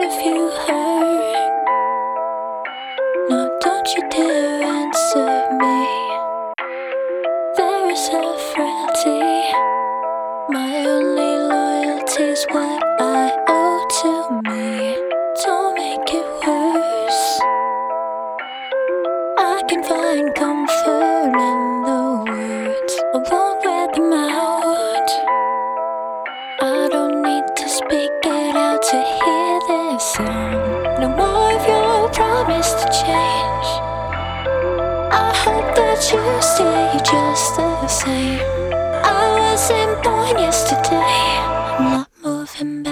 have you heard? No, don't you dare answer me. There is a frailty. My only loyalty's what I owe to me. Don't make it worse. I can find comfort in the words. I won't wear them out. I don't need to speak it out to hear this sound. No more of your promise to change. I hope that you stay just the same. I wasn't born yesterday. I'm not moving back.